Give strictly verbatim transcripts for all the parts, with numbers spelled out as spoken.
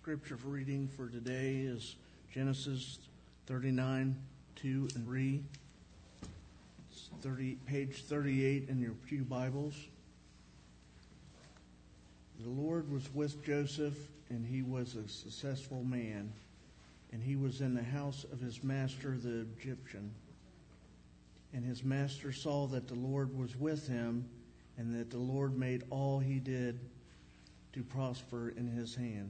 scripture for reading for today is Genesis thirty-nine, two and three. It's thirty, page thirty-eight in your pew Bibles. The Lord was with Joseph, and he was a successful man, and he was in the house of his master, the Egyptian. And his master saw that the Lord was with him, and that the Lord made all he did to prosper in his hand.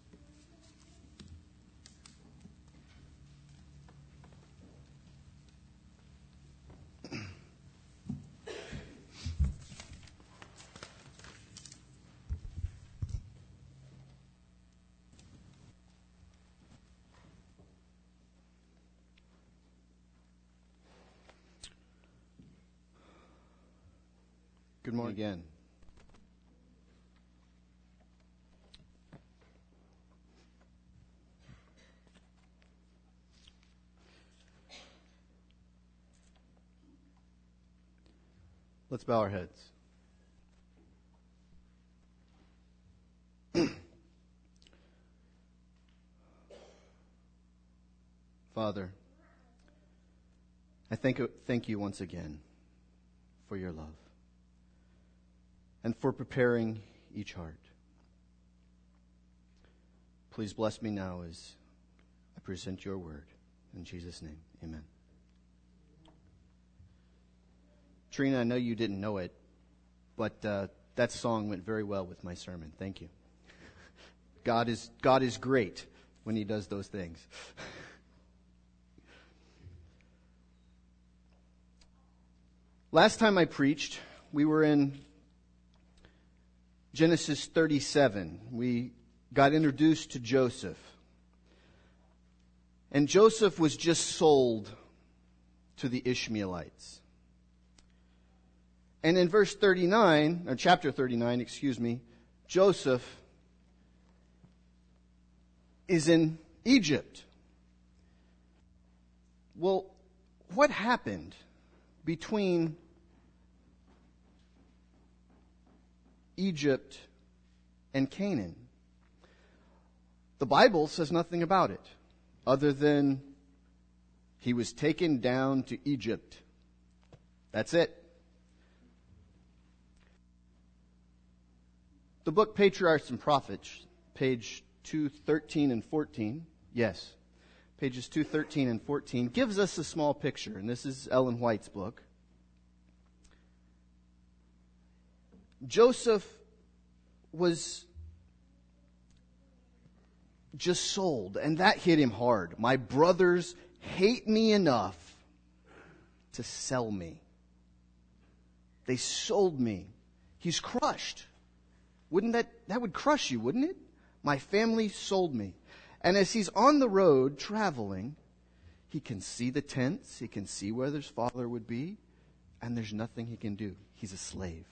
Good morning again. Let's bow our heads. Father, I thank, thank you once again for your love and for preparing each heart. Please bless me now as I present your word. In Jesus' name, amen. Trina, I know you didn't know it, but uh, that song went very well with my sermon. Thank you. God is God is great when he does those things. Last time I preached, we were in Genesis thirty-seven. We got introduced to Joseph. And Joseph was just sold to the Ishmaelites. And in verse thirty-nine, or chapter thirty-nine, excuse me, Joseph is in Egypt. Well, what happened between Egypt and Canaan? The Bible says nothing about it, other than he was taken down to Egypt. That's it. The book Patriarchs and Prophets, page two thirteen and fourteen, yes, pages two thirteen and fourteen, gives us a small picture, and this is Ellen White's book. Joseph was just sold, and that hit him hard. My brothers hate me enough to sell me. They sold me. He's crushed. Wouldn't that, that would crush you, wouldn't it? My family sold me. And as he's on the road traveling, he can see the tents, he can see where his father would be, and there's nothing he can do. He's a slave.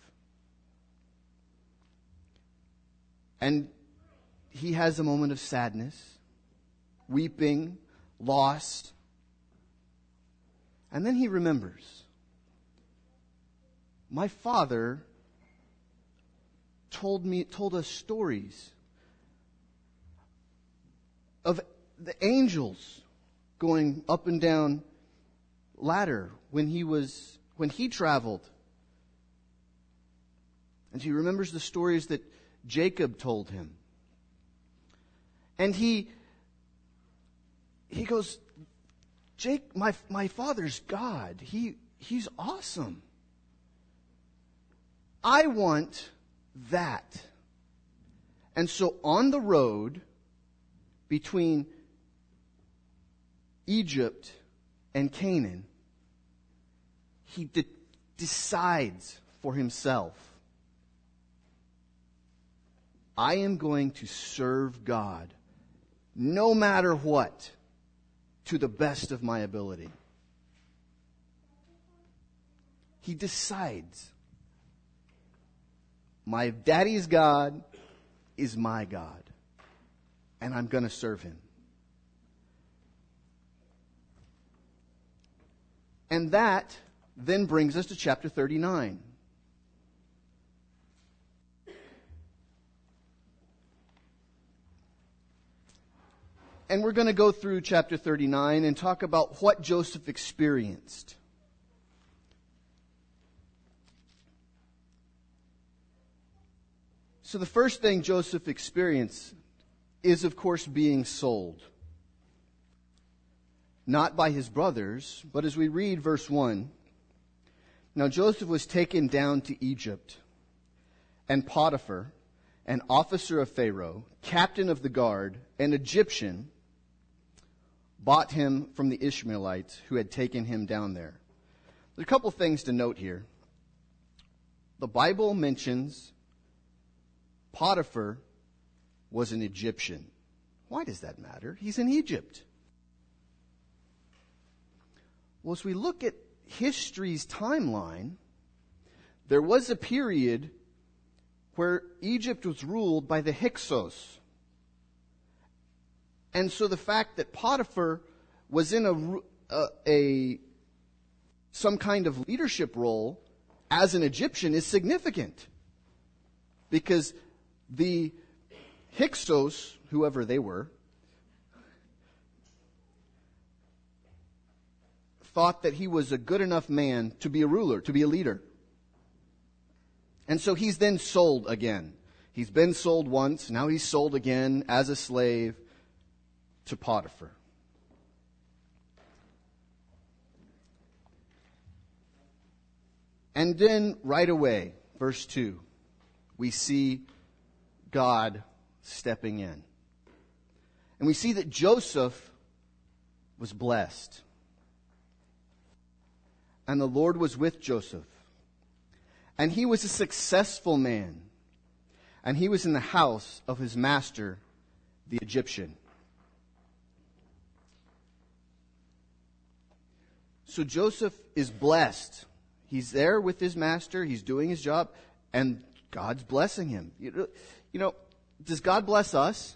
And he has a moment of sadness, weeping, lost. And then he remembers, my father told me, told us stories of the angels going up and down ladder when he was, when he traveled. And he remembers the stories that Jacob told him. And he, he goes, Jake, my, my father's God. He, he's awesome. I want that. And so on the road between Egypt and Canaan, he de- decides for himself, I am going to serve God no matter what, to the best of my ability. He decides, my daddy's God is my God, and I'm going to serve him. And that then brings us to chapter thirty-nine. and we're going to go through chapter thirty-nine and talk about what Joseph experienced. So the first thing Joseph experienced is, of course, being sold. Not by his brothers, but as we read verse one, now Joseph was taken down to Egypt, and Potiphar, an officer of Pharaoh, captain of the guard, an Egyptian, bought him from the Ishmaelites who had taken him down there. There's a couple things to note here. The Bible mentions Potiphar was an Egyptian. Why does that matter? He's in Egypt. Well, as we look at history's timeline, there was a period where Egypt was ruled by the Hyksos. And so the fact that Potiphar was in a, a, a some kind of leadership role as an Egyptian is significant. Because the Hyksos, whoever they were, thought that he was a good enough man to be a ruler, to be a leader. And so he's then sold again. He's been sold once, now he's sold again as a slave to Potiphar. And then right away, verse two, we see God stepping in. And we see that Joseph was blessed. And the Lord was with Joseph. And he was a successful man. And he was in the house of his master, the Egyptian. So Joseph is blessed. He's there with his master. He's doing his job. And God's blessing him. You know, does God bless us?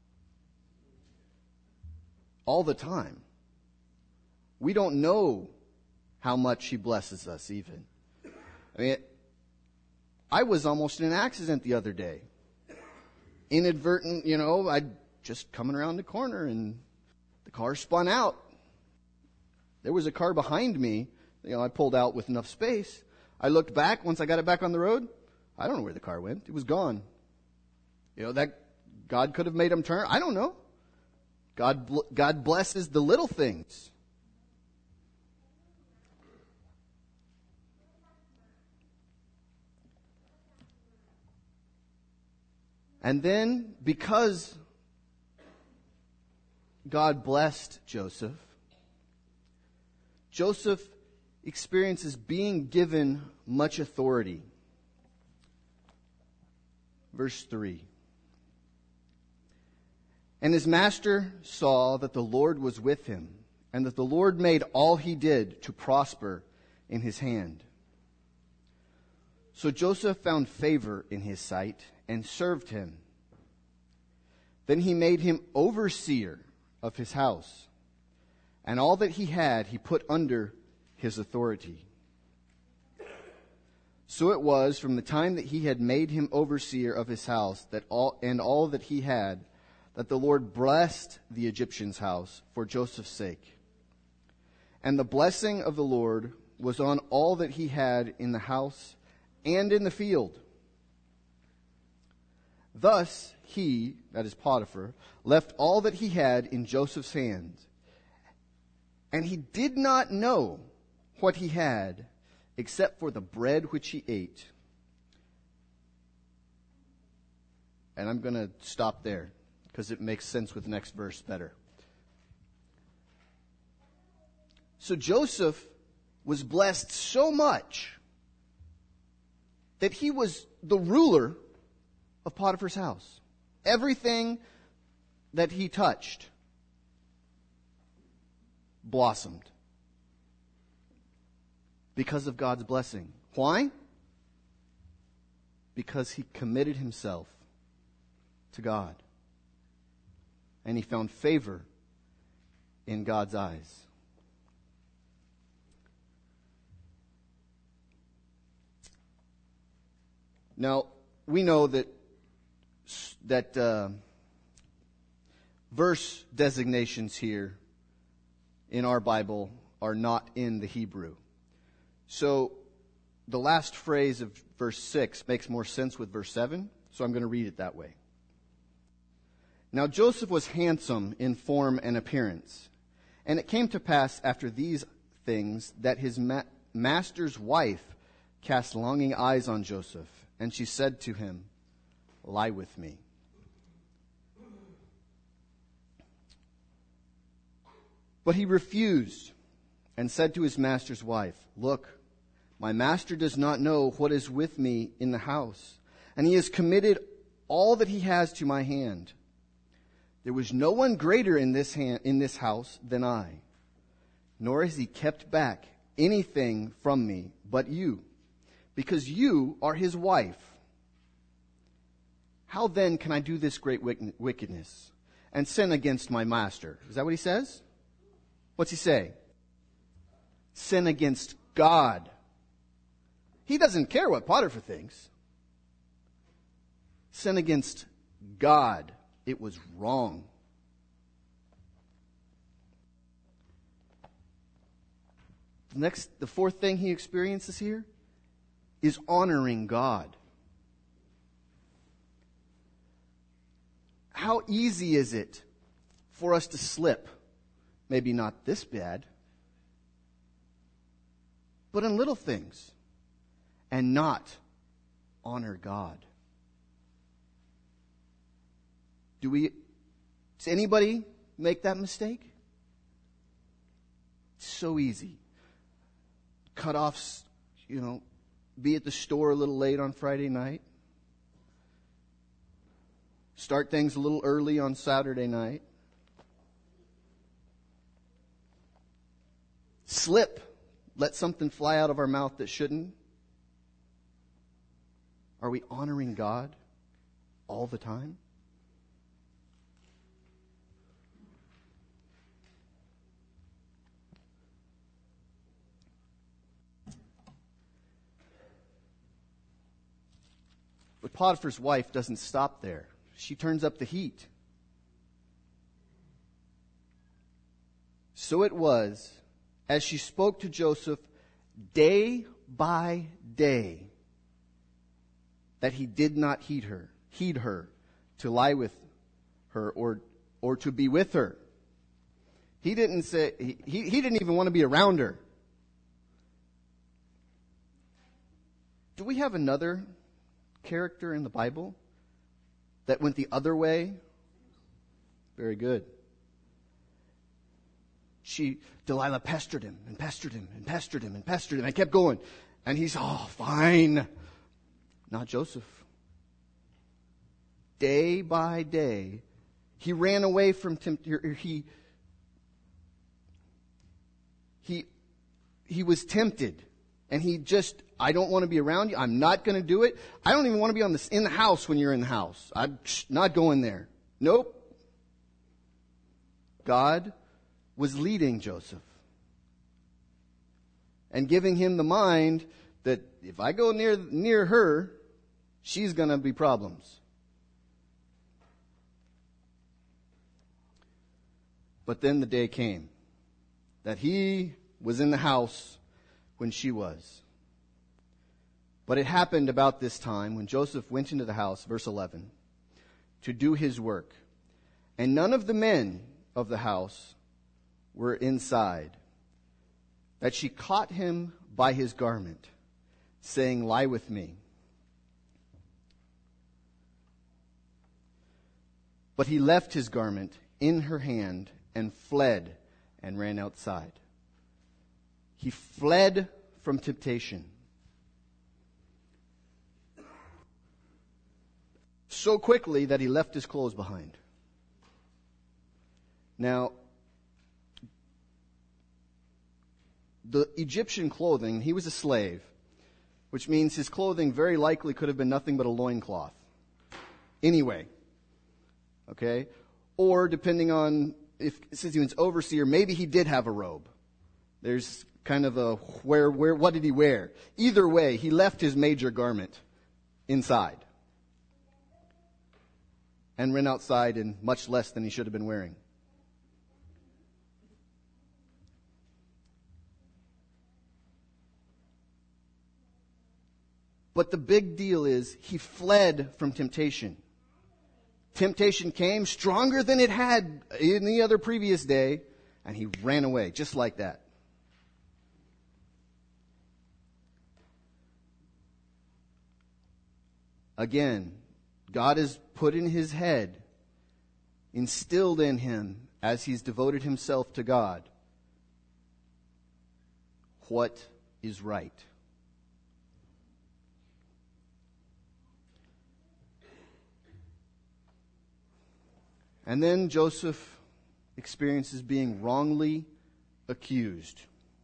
All the time. We don't know how much He blesses us even. I mean, I was almost in an accident the other day. Inadvertent, you know, I just coming around the corner and the car spun out. There was a car behind me. You know, I pulled out with enough space. I looked back. Once I got it back on the road, I don't know where the car went. It was gone. You know, that God could have made him turn. I don't know. God, God blesses the little things. And then, because God blessed Joseph, Joseph experiences being given much authority. Verse three. And his master saw that the Lord was with him, and that the Lord made all he did to prosper in his hand. So Joseph found favor in his sight and served him. Then he made him overseer of his house, and all that he had he put under his authority. So it was from the time that he had made him overseer of his house that all and all that he had, that the Lord blessed the Egyptian's house for Joseph's sake. And the blessing of the Lord was on all that he had in the house and in the field. Thus he, that is Potiphar, left all that he had in Joseph's hands. And he did not know what he had except for the bread which he ate. And I'm going to stop there because it makes sense with the next verse better. So Joseph was blessed so much that he was the ruler of Potiphar's house. Everything that he touched blossomed because of God's blessing. Why? Because he committed himself to God. And he found favor in God's eyes. Now, we know that that uh, verse designations here in our Bible are not in the Hebrew. So the last phrase of verse six makes more sense with verse seven, so I'm going to read it that way. Now Joseph was handsome in form and appearance, and it came to pass after these things that his ma- master's wife cast longing eyes on Joseph, and she said to him, "Lie with me." But he refused and said to his master's wife, "Look, my master does not know what is with me in the house, and he has committed all that he has to my hand. There was no one greater in this hand, in this house than I, nor has he kept back anything from me but you, because you are his wife. How then can I do this great wickedness and sin against my master?" Is that what he says? What's he say? Sin against God. He doesn't care what Potiphar thinks. Sin against God. It was wrong. The next, the fourth thing he experiences here is honoring God. How easy is it for us to slip? Maybe not this bad, but in little things, and not honor God. Do we, does anybody make that mistake? It's so easy. Cut off, you know, be at the store a little late on Friday night. Start things a little early on Saturday night. Slip. Let something fly out of our mouth that shouldn't. Are we honoring God all the time? But Potiphar's wife doesn't stop there. She turns up the heat. So it was, as she spoke to Joseph day by day, that he did not heed her, heed her to lie with her or or to be with her. He didn't say he, he didn't even want to be around her. Do we have another character in the Bible that went the other way? Very good. She, Delilah pestered him and pestered him and pestered him and pestered him and kept going. And he's, oh, fine. Not Joseph. Day by day, he ran away from temptation. He, he, he was tempted. And he just, I don't want to be around you. I'm not going to do it. I don't even want to be on this, in the house when you're in the house. I'm not going there. Nope. God was leading Joseph and giving him the mind that if I go near near her, she's going to be problems. But then the day came that he was in the house when she was. But it happened about this time when Joseph went into the house, verse eleven, to do his work. And none of the men of the house were inside, that she caught him by his garment, saying, "Lie with me." But he left his garment in her hand and fled and ran outside. He fled from temptation. So quickly that he left his clothes behind. Now, the Egyptian clothing, he was a slave, which means his clothing very likely could have been nothing but a loincloth. Anyway, okay? Or depending on, if since he was overseer, maybe he did have a robe. There's kind of a, where, where, what did he wear? Either way, he left his major garment inside. and ran outside in much less than he should have been wearing. But the big deal is he fled from temptation. Temptation came stronger than it had in the other previous day, and he ran away just like that. Again, God has put in his head, instilled in him as he's devoted himself to God, what is right. And then Joseph experiences being wrongly accused.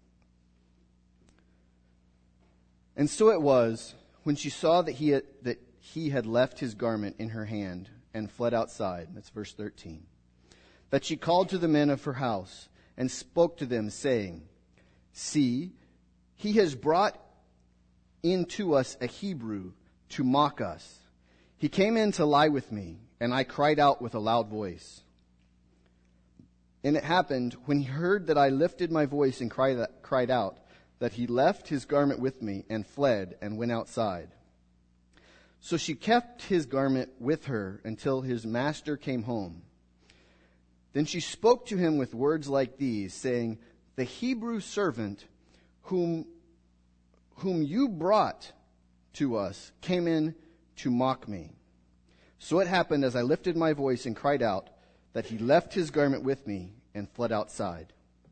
And so it was, when she saw that he had, that he had left his garment in her hand and fled outside, that's verse thirteen, that she called to the men of her house and spoke to them, saying, "See, he has brought into us a Hebrew to mock us. He came in to lie with me, and I cried out with a loud voice. And it happened, when he heard that I lifted my voice and cried, cried out, that he left his garment with me and fled and went outside. So she kept his garment with her until his master came home. Then she spoke to him with words like these, saying, 'The Hebrew servant whom, whom you brought to us came in to mock me. So it happened, as I lifted my voice and cried out, that he left his garment with me and fled outside.'"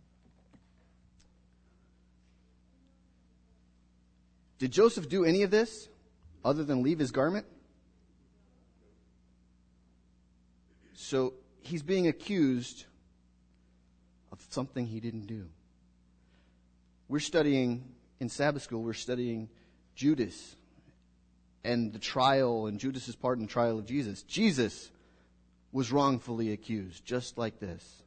Did Joseph do any of this other than leave his garment? So he's being accused of something he didn't do. We're studying, in Sabbath school, we're studying Judas and the trial, and Judas' part in the trial of Jesus. Jesus was wrongfully accused, just like this.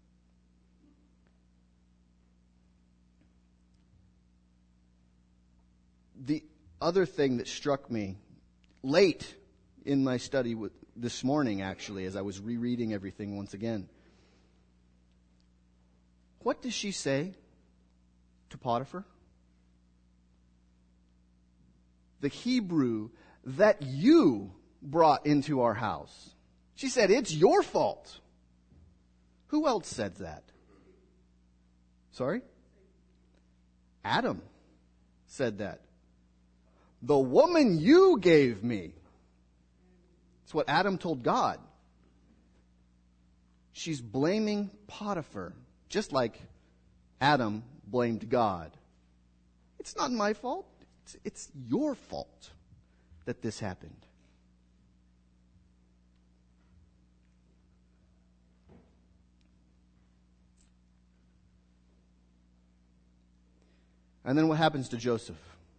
The other thing that struck me late in my study with, this morning, actually, as I was rereading everything once again, what does she say to Potiphar? The Hebrew that you brought into our house. She said, it's your fault. Who else said that? Sorry? Adam said that. The woman you gave me. It's what Adam told God. She's blaming Potiphar, just like Adam blamed God. It's not my fault. It's, it's your fault that this happened. And then what happens to Joseph?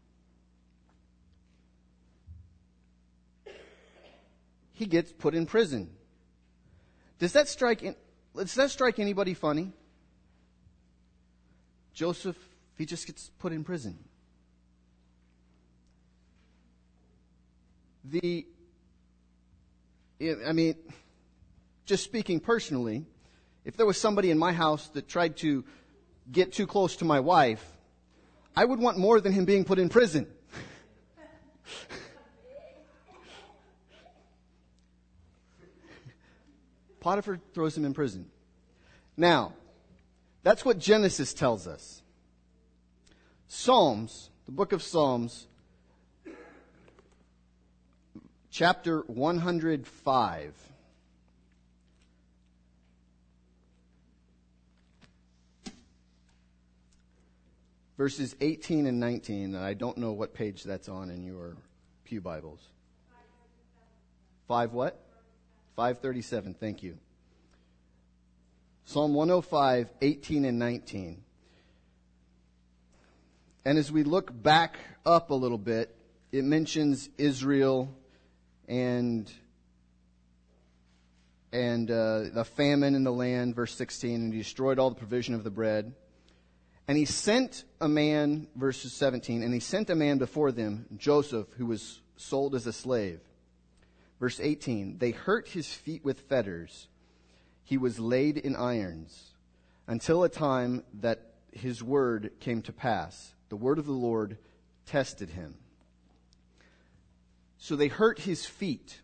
He gets put in prison. Does that strike does that strike anybody funny? Joseph, he just gets put in prison. The, I mean, just speaking personally, if there was somebody in my house that tried to get too close to my wife, I would want more than him being put in prison. Potiphar throws him in prison. Now, that's what Genesis tells us. Psalms, the book of Psalms, chapter one hundred five. Verses eighteen and nineteen. I don't know what page that's on in your pew Bibles. Five what? five thirty-seven, thank you. Psalm one oh five, eighteen and nineteen. And as we look back up a little bit, it mentions Israel and and uh, the famine in the land, verse sixteen, and he destroyed all the provision of the bread. And he sent a man, verse seventeen, and he sent a man before them, Joseph, who was sold as a slave. Verse eighteen, they hurt his feet with fetters. He was laid in irons until a time that his word came to pass. The word of the Lord tested him. So they hurt his feet.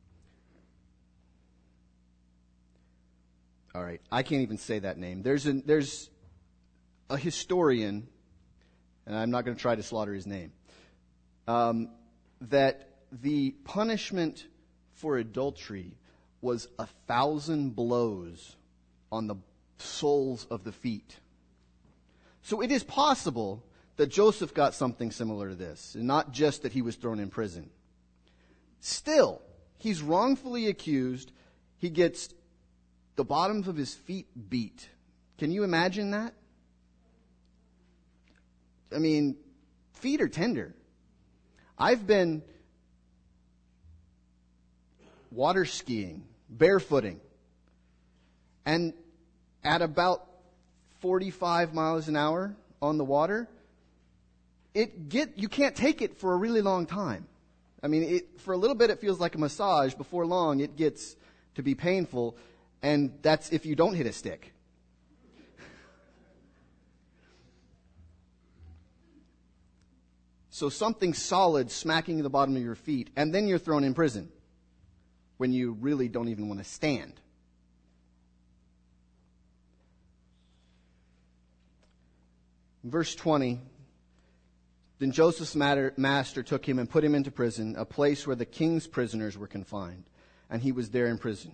All right, I can't even say that name. There's a, there's a historian, and I'm not going to try to slaughter his name, um, that the punishment for adultery was a thousand blows on the soles of the feet. So it is possible that Joseph got something similar to this, and not just that he was thrown in prison. Still, he's wrongfully accused. He gets the bottoms of his feet beat. Can you imagine that? I mean, feet are tender. I've been water skiing, barefooting, and at about forty-five miles an hour on the water, it get you can't take it for a really long time. I mean, it, for a little bit it feels like a massage. Before long, it gets to be painful, and that's if you don't hit a stick. So something solid smacking the bottom of your feet, and then you're thrown in prison when you really don't even want to stand. Verse twenty, then Joseph's master took him and put him into prison, a place where the king's prisoners were confined, and he was there in prison.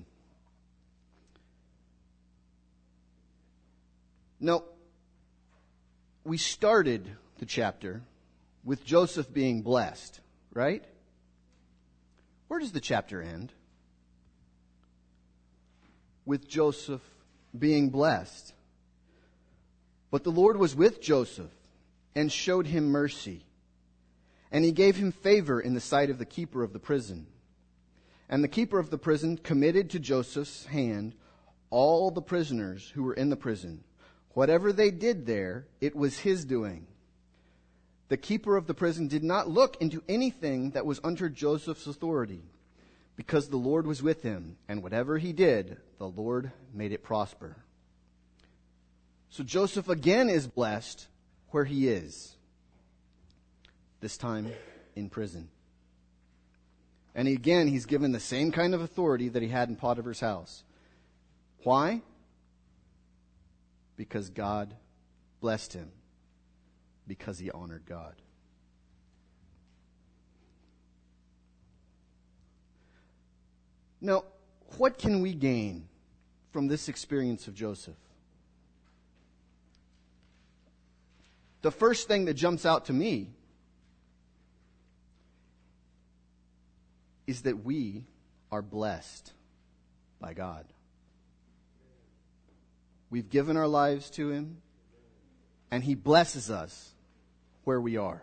Now, we started the chapter with Joseph being blessed, right? Where does the chapter end? With Joseph being blessed. But the Lord was with Joseph and showed him mercy. And he gave him favor in the sight of the keeper of the prison. And the keeper of the prison committed to Joseph's hand all the prisoners who were in the prison. Whatever they did there, it was his doing. The keeper of the prison did not look into anything that was under Joseph's authority, because the Lord was with him, and whatever he did, the Lord made it prosper. So Joseph again is blessed where he is, this time in prison. And again, he's given the same kind of authority that he had in Potiphar's house. Why? Because God blessed him. Because he honored God. Now, what can we gain from this experience of Joseph? The first thing that jumps out to me is that we are blessed by God. We've given our lives to him, and he blesses us where we are.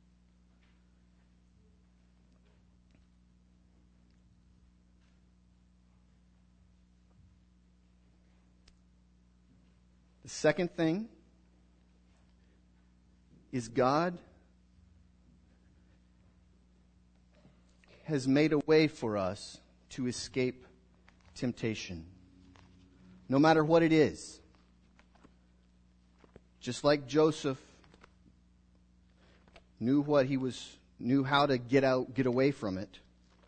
The second thing is God has made a way for us to escape temptation, no matter what it is. Just like Joseph knew what he was, knew how to get out, get away from it.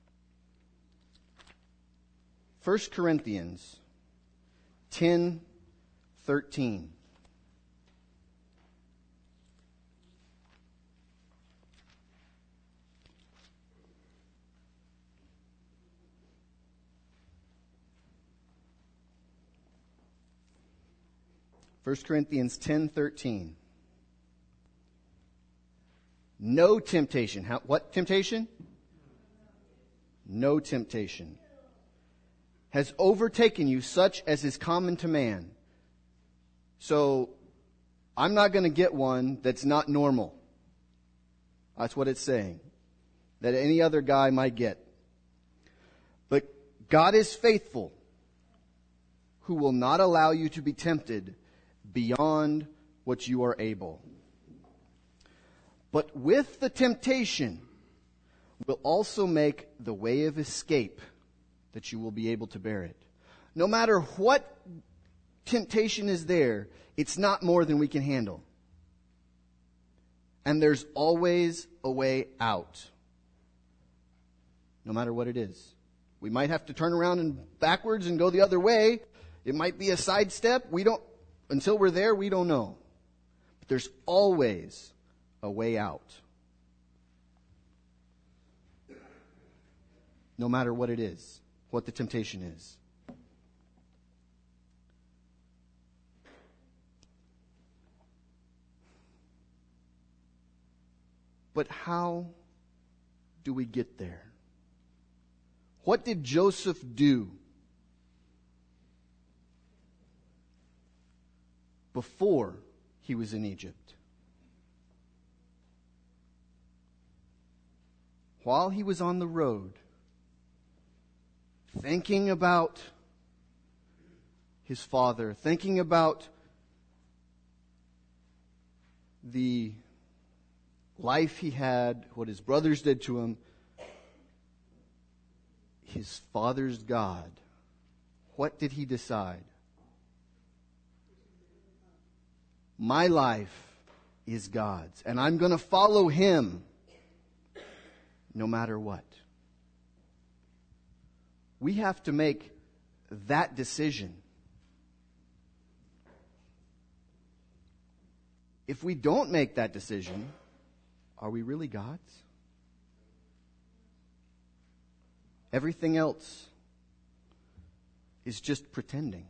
First Corinthians ten thirteen. First Corinthians ten thirteen. No temptation. How, what temptation? No temptation has overtaken you such as is common to man. So I'm not going to get one that's not normal. That's what it's saying. That any other guy might get. But God is faithful, who will not allow you to be tempted beyond what you are able. But with the temptation will also make the way of escape that you will be able to bear it. No matter what temptation is there, it's not more than we can handle. And there's always a way out. No matter what it is. We might have to turn around and backwards and go the other way. It might be a sidestep. We don't, until we're there, we don't know. But there's always a way out. No matter what it is, what the temptation is. But how do we get there? What did Joseph do before he was in Egypt? While he was on the road, thinking about his father, thinking about the life he had, what his brothers did to him, his father's God, what did he decide? My life is God's, and I'm going to follow him no matter what. We have to make that decision. If we don't make that decision, are we really God's? Everything else is just pretending.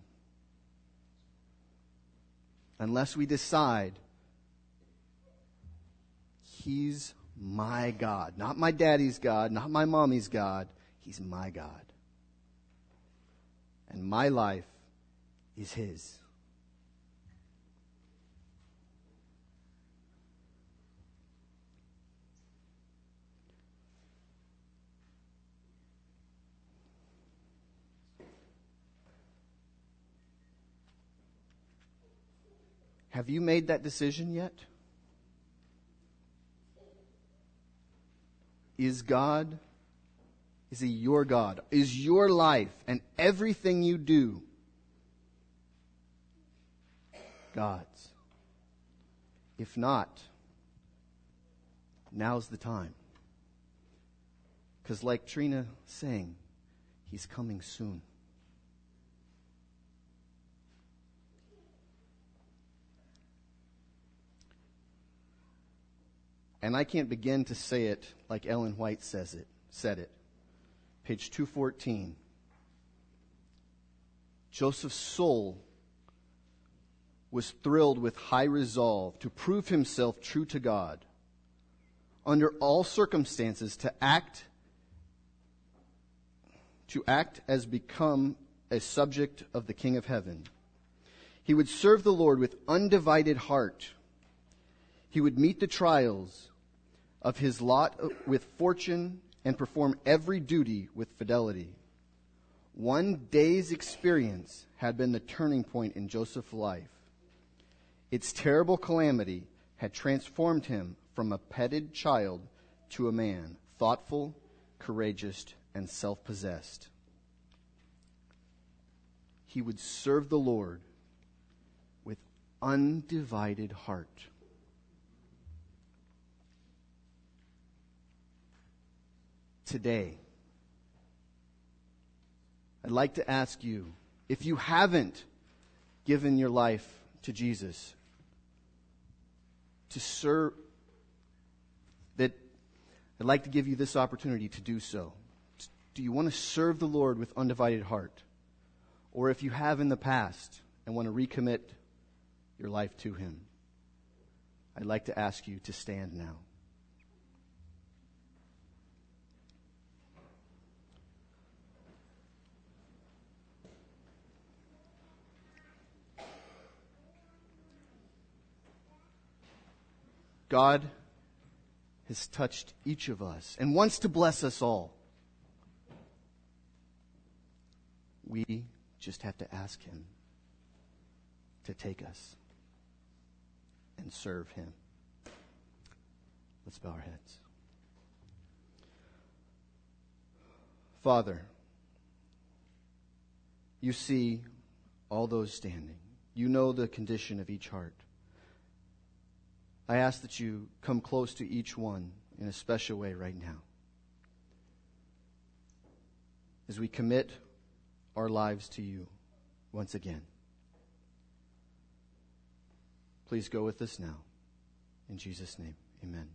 Unless we decide, He's my God. Not my daddy's God, not my mommy's God. He's my God. And my life is His. Have you made that decision yet? Is God, is He your God? Is your life and everything you do God's? If not, now's the time. Because like Trina sang, He's coming soon. And I can't begin to say it like Ellen White says it, said it. Page two fourteen. Joseph's soul was thrilled with high resolve to prove himself true to God, under all circumstances to act to act as become a subject of the King of Heaven. He would serve the Lord with undivided heart. He would meet the trials of his lot with fortune and perform every duty with fidelity. One day's experience had been the turning point in Joseph's life. Its terrible calamity had transformed him from a petted child to a man, thoughtful, courageous, and self-possessed. He would serve the Lord with undivided heart. Today, I'd like to ask you, if you haven't given your life to Jesus, to serve, that I'd like to give you this opportunity to do so. Do you want to serve the Lord with undivided heart? Or if you have in the past and want to recommit your life to Him, I'd like to ask you to stand now. God has touched each of us and wants to bless us all. We just have to ask Him to take us and serve Him. Let's bow our heads. Father, you see all those standing. You know the condition of each heart. I ask that you come close to each one in a special way right now. As we commit our lives to you once again. Please go with us now. In Jesus' name, amen.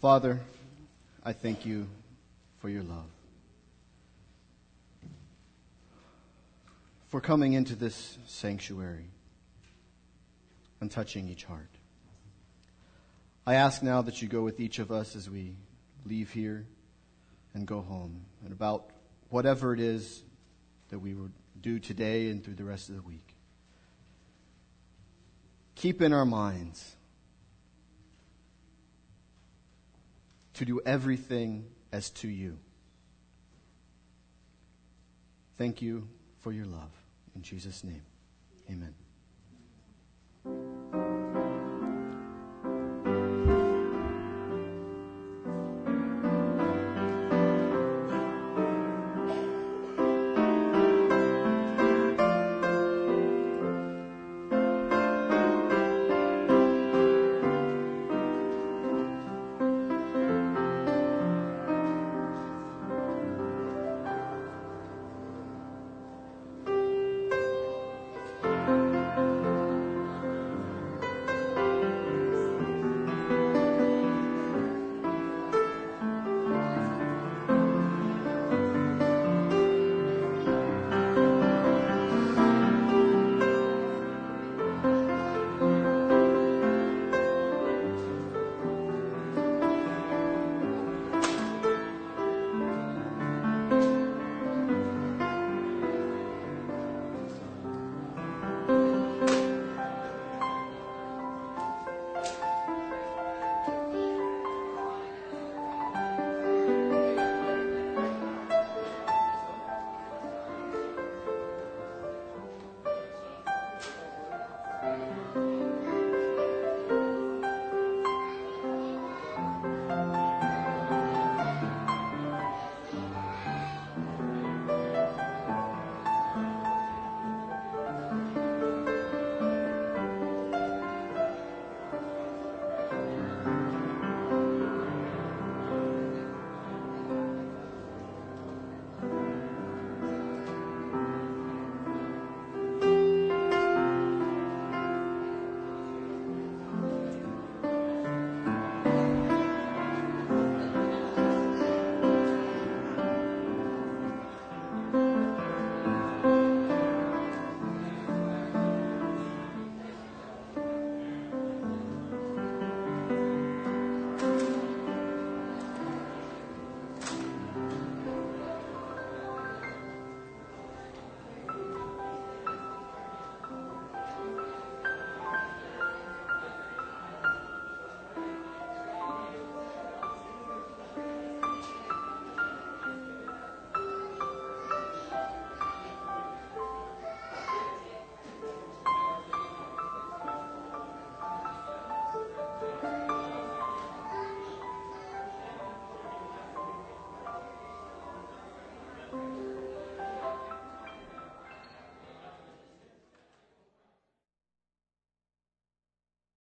Father, I thank you for your love, for coming into this sanctuary and touching each heart. I ask now that you go with each of us as we leave here and go home, and about whatever it is that we will do today and through the rest of the week. Keep in our minds to do everything as to you. Thank you for your love. In Jesus' name, amen.